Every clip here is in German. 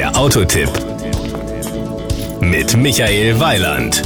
Der Autotipp mit Michael Weiland.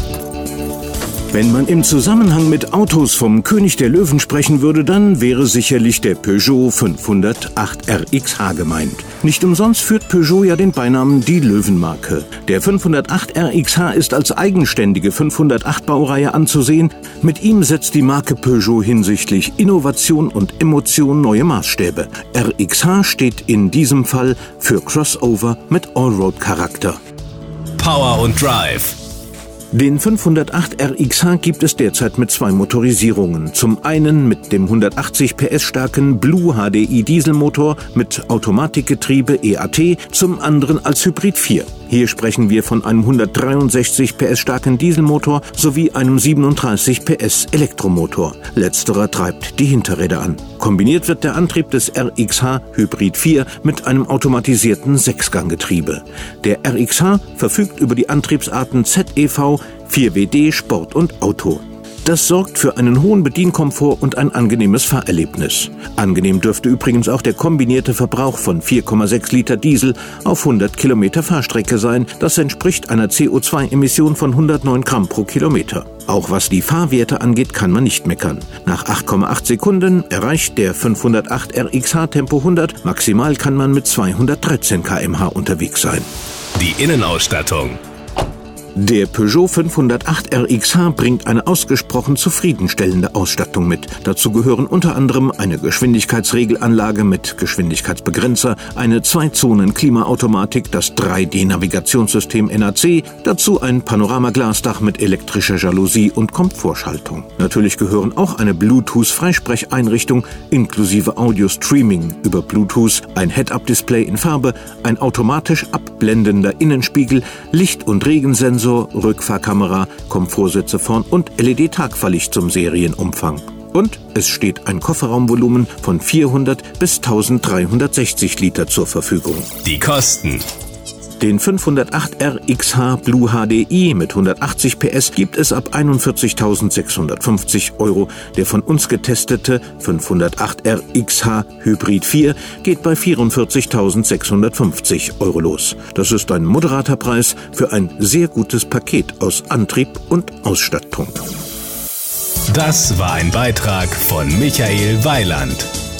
Wenn man im Zusammenhang mit Autos vom König der Löwen sprechen würde, dann wäre sicherlich der Peugeot 508 RXH gemeint. Nicht umsonst führt Peugeot ja den Beinamen die Löwenmarke. Der 508 RXH ist als eigenständige 508-Baureihe anzusehen. Mit ihm setzt die Marke Peugeot hinsichtlich Innovation und Emotion neue Maßstäbe. RXH steht in diesem Fall für Crossover mit Allroad-Charakter. Power und Drive. Den 508 RXH gibt es derzeit mit zwei Motorisierungen. Zum einen mit dem 180 PS starken Blue HDI Dieselmotor mit Automatikgetriebe EAT, zum anderen als Hybrid 4. Hier sprechen wir von einem 163 PS starken Dieselmotor sowie einem 37 PS Elektromotor. Letzterer treibt die Hinterräder an. Kombiniert wird der Antrieb des RXH Hybrid 4 mit einem automatisierten Sechsganggetriebe. Der RXH verfügt über die Antriebsarten ZEV, 4WD, Sport und Auto. Das sorgt für einen hohen Bedienkomfort und ein angenehmes Fahrerlebnis. Angenehm dürfte übrigens auch der kombinierte Verbrauch von 4,6 Liter Diesel auf 100 Kilometer Fahrstrecke sein. Das entspricht einer CO2-Emission von 109 Gramm pro Kilometer. Auch was die Fahrwerte angeht, kann man nicht meckern. Nach 8,8 Sekunden erreicht der 508 RXH Tempo 100. Maximal kann man mit 213 km/h unterwegs sein. Die Innenausstattung. Der Peugeot 508 RXH bringt eine ausgesprochen zufriedenstellende Ausstattung mit. Dazu gehören unter anderem eine Geschwindigkeitsregelanlage mit Geschwindigkeitsbegrenzer, eine 2-Zonen-Klimaautomatik, das 3D-Navigationssystem NAC, dazu ein Panoramaglasdach mit elektrischer Jalousie und Komfortschaltung. Natürlich gehören auch eine Bluetooth-Freisprecheinrichtung inklusive Audio-Streaming über Bluetooth, ein Head-Up-Display in Farbe, ein automatisch abblendender Innenspiegel, Licht- und Regensensor, Rückfahrkamera, Komfortsitze vorn und LED-Tagfahrlicht zum Serienumfang. Und es steht ein Kofferraumvolumen von 400 bis 1360 Liter zur Verfügung. Die Kosten. Den 508 RXH Blue HDI mit 180 PS gibt es ab 41.650 €. Der von uns getestete 508 RXH Hybrid 4 geht bei 44.650 € los. Das ist ein moderater Preis für ein sehr gutes Paket aus Antrieb und Ausstattung. Das war ein Beitrag von Michael Weiland.